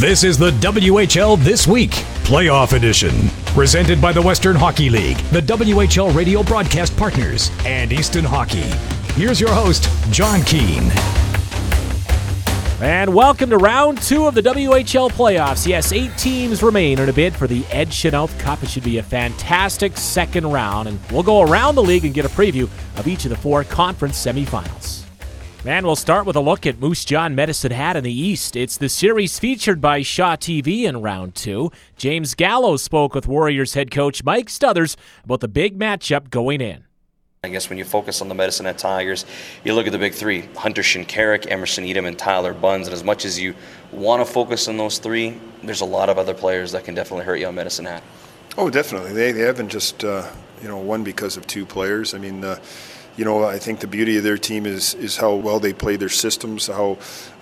This is the WHL This Week, Playoff Edition. Presented by the Western Hockey League, the WHL radio broadcast partners, and Easton Hockey. Here's your host, John Keane. And welcome to round 2 of the WHL playoffs. Yes, 8 teams remain in a bid for the Ed Chynoweth Cup. It should be a fantastic second round, and we'll go around the league and get a preview of each of the 4 conference semifinals. And we'll start with a look at Moose Jaw Medicine Hat in the East. It's the series featured by Shaw TV in round 2. James Gallo spoke with Warriors head coach Mike Stothers about the big matchup going in. I guess when you focus on the Medicine Hat Tigers, you look at the big 3, Hunter Shinkarik, Emerson Edom, and Tyler Bunds. And as much as you want to focus on those 3, there's a lot of other players that can definitely hurt you on Medicine Hat. Oh, definitely. They haven't just won because of 2 players. I mean, I think the beauty of their team is how well they play their systems, how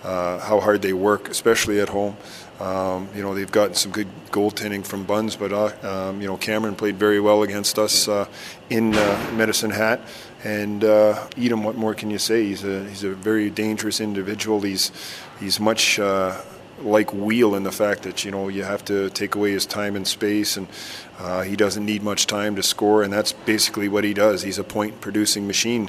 hard they work, especially at home. They've gotten some good goaltending from Bunds, but Cameron played very well against us in Medicine Hat. And Edom, what more can you say? He's a very dangerous individual. He's much like Wheel in the fact that you have to take away his time and space, and he doesn't need much time to score, and that's basically what he does. He's a point-producing machine.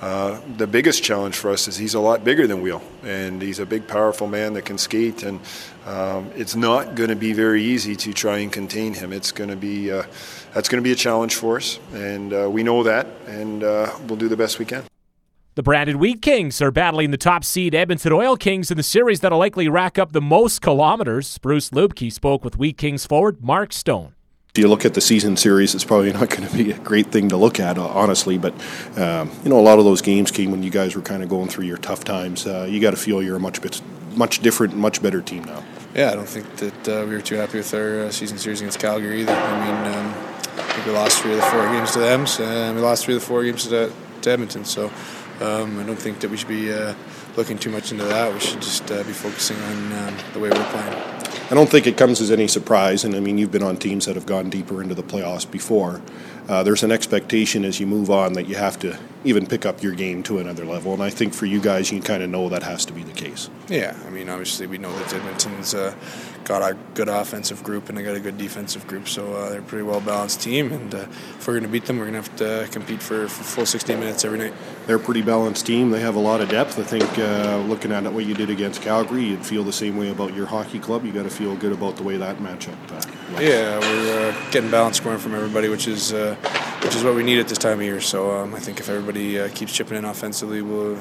The biggest challenge for us is he's a lot bigger than Wheel, and he's a big, powerful man that can skate, and it's not going to be very easy to try and contain him. It's going to be that's going to be a challenge for us, and we know that, and we'll do the best we can. The Brandon Wheat Kings are battling the top seed Edmonton Oil Kings in the series that'll likely rack up the most kilometers. Bruce Lubke spoke with Wheat Kings forward Mark Stone. If you look at the season series, it's probably not going to be a great thing to look at, honestly, but a lot of those games came when you guys were kind of going through your tough times. You got to feel you're a much different, much better team now. Yeah, I don't think that we were too happy with our season series against Calgary either. I think we lost 3 of the 4 games to them, and we lost 3 of the 4 games to Edmonton, so I don't think that we should be looking too much into that. We should just be focusing on the way we're playing. I don't think it comes as any surprise, and you've been on teams that have gone deeper into the playoffs before. There's an expectation as you move on that you have to even pick up your game to another level, and I think for you guys, you kind of know that has to be the case. Yeah, obviously we know that Edmonton's got a good offensive group and they got a good defensive group, so they're a pretty well-balanced team, and if we're going to beat them, we're going to have to compete for full 60 minutes every night. They're a pretty balanced team. They have a lot of depth. I think looking at what you did against Calgary, you'd feel the same way about your hockey club. You got to feel good about the way that matchup looks. Yeah, we're getting balanced scoring from everybody, which is what we need at this time of year. So I think if everybody keeps chipping in offensively,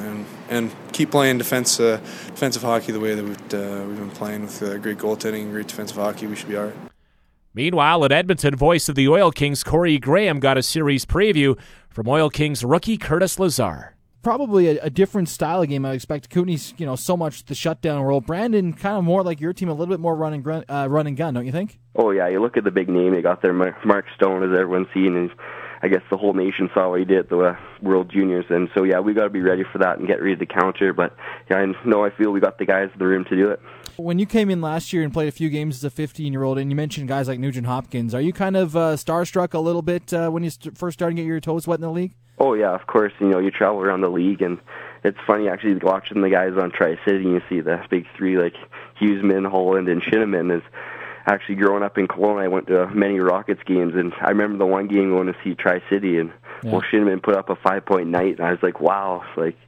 and keep playing defensive hockey the way that we've been playing with great goaltending, great defensive hockey, we should be all right. Meanwhile, at Edmonton, voice of the Oil Kings, Corey Graham, got a series preview from Oil Kings rookie Curtis Lazar. Probably a different style of game. I expect Kootenay's, so much the shutdown role. Brandon, kind of more like your team, a little bit more run and gun, don't you think? Oh, yeah. You look at the big name they got there, Mark Stone, as everyone's seen, and I guess the whole nation saw what he did at the World Juniors. And so, yeah, we got to be ready for that and get ready to counter. But, yeah, I feel we got the guys in the room to do it. When you came in last year and played a few games as a 15-year-old, and you mentioned guys like Nugent Hopkins, are you kind of starstruck a little bit when you first started to get your toes wet in the league? Oh, yeah, of course. You travel around the league, and it's funny actually watching the guys on Tri-City. You see the big 3 like Huseman, Holland, and Shinniman. Is actually growing up in Kelowna, I went to many Rockets games, and I remember the one game going to see Tri-City, and Shinniman put up a 5-point night, and I was like, wow,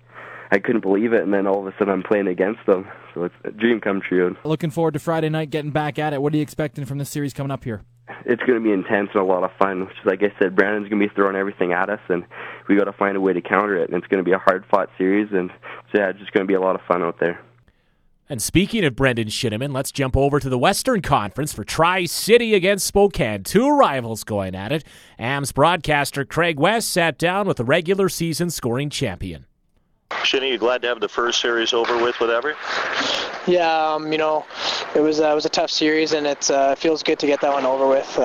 I couldn't believe it, and then all of a sudden I'm playing against them. So it's a dream come true. Looking forward to Friday night, getting back at it. What are you expecting from this series coming up here? It's going to be intense and a lot of fun. Like I said, Brandon's going to be throwing everything at us, and we got to find a way to counter it. And it's going to be a hard-fought series, and so yeah, it's just going to be a lot of fun out there. And speaking of Brendan Shinniman, let's jump over to the Western Conference for Tri-City against Spokane. 2 rivals going at it. AMS broadcaster Craig West sat down with the regular season scoring champion. Shinny, you glad to have the first series over with Everett? Yeah, it was a tough series, and it feels good to get that one over with.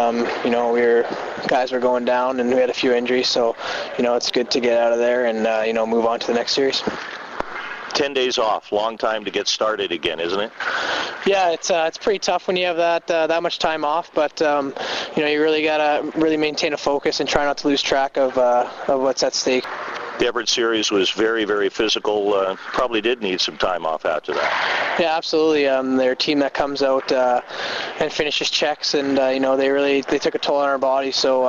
Guys were going down, and we had a few injuries, so it's good to get out of there and move on to the next series. 10 days off, long time to get started again, isn't it? Yeah, it's pretty tough when you have that much time off, but you really gotta maintain a focus and try not to lose track of what's at stake. the Everett series was very, very physical. Probably did need some time off after that. Yeah, absolutely. They're a team that comes out and finishes checks, and they took a toll on our body. So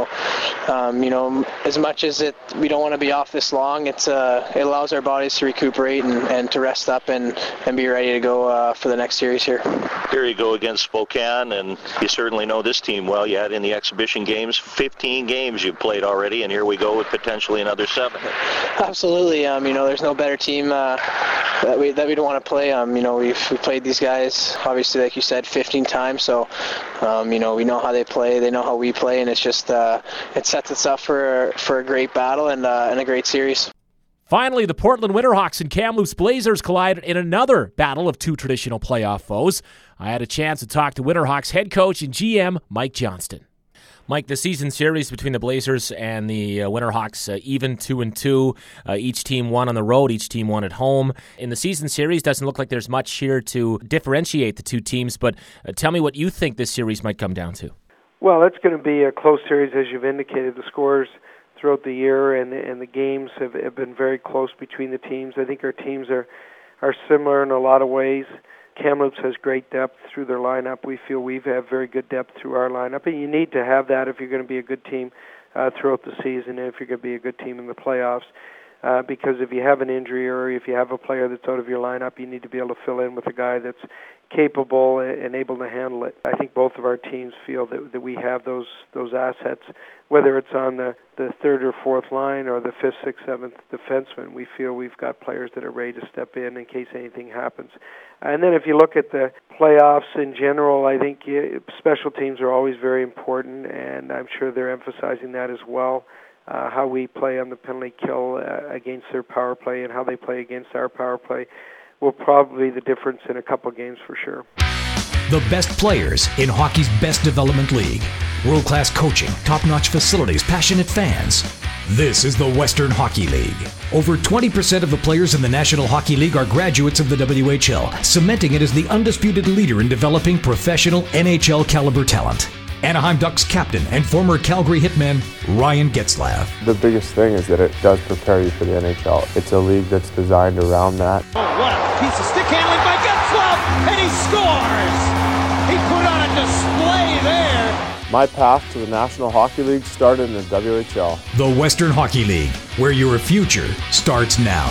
as much as we don't want to be off this long, it allows our bodies to recuperate and to rest up and be ready to go for the next series here. Here you go against Spokane, and you certainly know this team well. You had in the exhibition games 15 games you've played already, and here we go with potentially another 7. Absolutely. There's no better team that we don't want to play. We've played these guys, obviously, like you said, 15 times. So, we know how they play. They know how we play, and it's just it sets us up for a great battle and a great series. Finally, the Portland Winterhawks and Kamloops Blazers collided in another battle of two traditional playoff foes. I had a chance to talk to Winterhawks head coach and GM Mike Johnston. Mike, the season series between the Blazers and the Winterhawks, even 2-2. Each team won on the road, each team won at home. In the season series, doesn't look like there's much here to differentiate the two teams, but tell me what you think this series might come down to. Well, it's going to be a close series, as you've indicated. The scores throughout the year and the games have been very close between the teams. I think our teams are similar in a lot of ways. Kamloops has great depth through their lineup. We feel we have very good depth through our lineup, and you need to have that if you're going to be a good team throughout the season, and if you're going to be a good team in the playoffs. Because if you have an injury or if you have a player that's out of your lineup, you need to be able to fill in with a guy that's capable and able to handle it. I think both of our teams feel that we have those assets, whether it's on the third or fourth line or the fifth, sixth, seventh defenseman. We feel we've got players that are ready to step in case anything happens. And then if you look at the playoffs in general, I think special teams are always very important, and I'm sure they're emphasizing that as well. How we play on the penalty kill against their power play and how they play against our power play will probably be the difference in a couple games for sure. The best players in hockey's best development league. World-class coaching, top-notch facilities, passionate fans. This is the Western Hockey League. Over 20% of the players in the National Hockey League are graduates of the WHL, cementing it as the undisputed leader in developing professional NHL-caliber talent. Anaheim Ducks captain and former Calgary Hitman, Ryan Getzlaf. The biggest thing is that it does prepare you for the NHL. It's a league that's designed around that. Oh, what a piece of stick handling by Getzlaf, and he scores! He put on a display there. My path to the National Hockey League started in the WHL. The Western Hockey League, where your future starts now.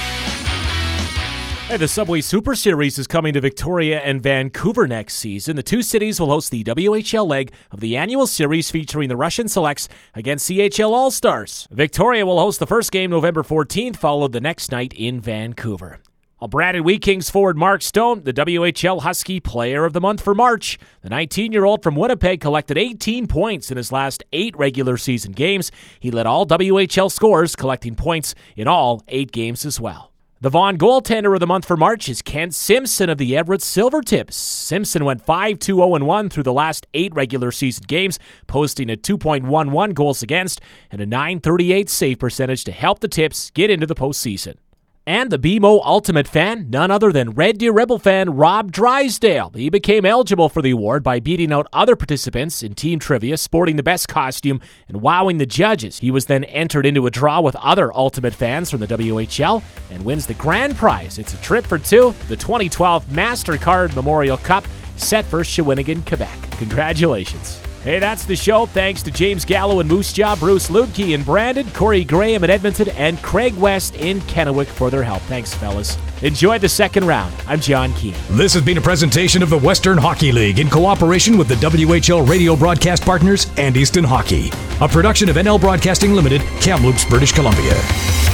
Hey, the Subway Super Series is coming to Victoria and Vancouver next season. The two cities will host the WHL leg of the annual series featuring the Russian Selects against CHL All-Stars. Victoria will host the first game November 14th, followed the next night in Vancouver. Brandon Wheat Kings forward Mark Stone, the WHL Husky Player of the Month for March. The 19-year-old from Winnipeg collected 18 points in his last 8 regular season games. He led all WHL scorers, collecting points in all 8 games as well. The Vaughan Goaltender of the Month for March is Kent Simpson of the Everett Silvertips. Simpson went 5-2-0-1 through the last 8 regular season games, posting a 2.11 goals against and a .938 save percentage to help the Tips get into the postseason. And the BMO Ultimate fan, none other than Red Deer Rebel fan Rob Drysdale. He became eligible for the award by beating out other participants in team trivia, sporting the best costume, and wowing the judges. He was then entered into a draw with other Ultimate fans from the WHL and wins the grand prize. It's a trip for 2, the 2012 MasterCard Memorial Cup, set for Shawinigan, Quebec. Congratulations. Hey, that's the show. Thanks to James Gallo and Moose Jaw, Bruce Ludke in Brandon, Corey Graham in Edmonton, and Craig West in Kennewick for their help. Thanks, fellas. Enjoy the second round. I'm John Keane. This has been a presentation of the Western Hockey League in cooperation with the WHL radio broadcast partners and Easton Hockey. A production of NL Broadcasting Limited, Kamloops, British Columbia.